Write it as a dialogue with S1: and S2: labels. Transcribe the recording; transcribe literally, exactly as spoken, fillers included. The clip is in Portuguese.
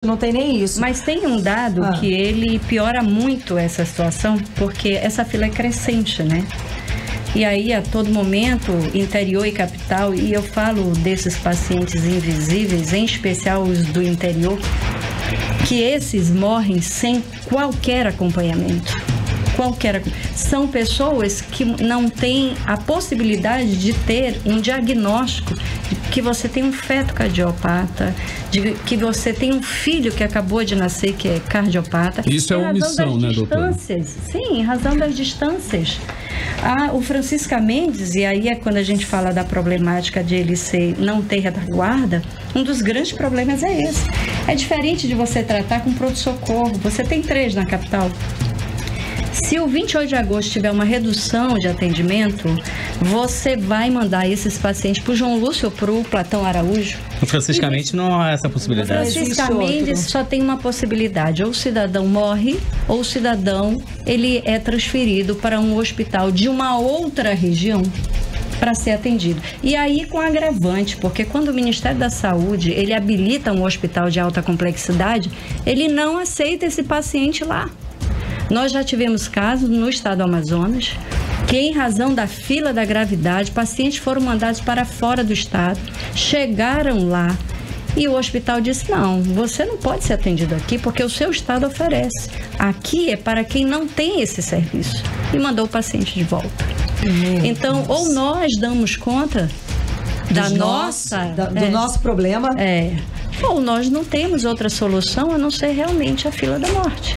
S1: não tem nem isso.
S2: Mas tem um dado ah. que ele piora muito essa situação, porque essa fila é crescente, né? E aí, a todo momento, interior e capital, e eu falo desses pacientes invisíveis, em especial os do interior, que esses morrem sem qualquer acompanhamento. Qualquer. São pessoas que não têm a possibilidade de ter um diagnóstico de que você tem um feto cardiopata, de que você tem um filho que acabou de nascer que é cardiopata.
S3: Isso é omissão, né, doutora?
S2: Sim, em razão das distâncias. Ah, o Francisca Mendes, e aí é quando a gente fala da problemática de ele ser, não ter retaguarda, um dos grandes problemas é esse. É diferente de você tratar com pronto-socorro. Você tem três na capital. Se o vinte e oito de agosto tiver uma redução de atendimento, você vai mandar esses pacientes para o João Lúcio ou para o Platão Araújo.
S4: O Francisca Mendes não há essa possibilidade.
S2: O Francisca Mendes só tem uma possibilidade. Ou o cidadão morre, ou o cidadão ele é transferido para um hospital de uma outra região para ser atendido. E aí com agravante, porque quando o Ministério da Saúde ele habilita um hospital de alta complexidade, ele não aceita esse paciente lá. Nós já tivemos casos no estado do Amazonas que, em razão da fila da gravidade, pacientes foram mandados para fora do estado, chegaram lá e o hospital disse, não, você não pode ser atendido aqui porque o seu estado oferece. Aqui é para quem não tem esse serviço. E mandou o paciente de volta. Meu então, Deus. Ou nós damos conta da
S1: Dos
S2: nossa...
S1: Nosso, da, do
S2: é,
S1: nosso problema.
S2: É. Ou nós não temos outra solução a não ser realmente a fila da morte.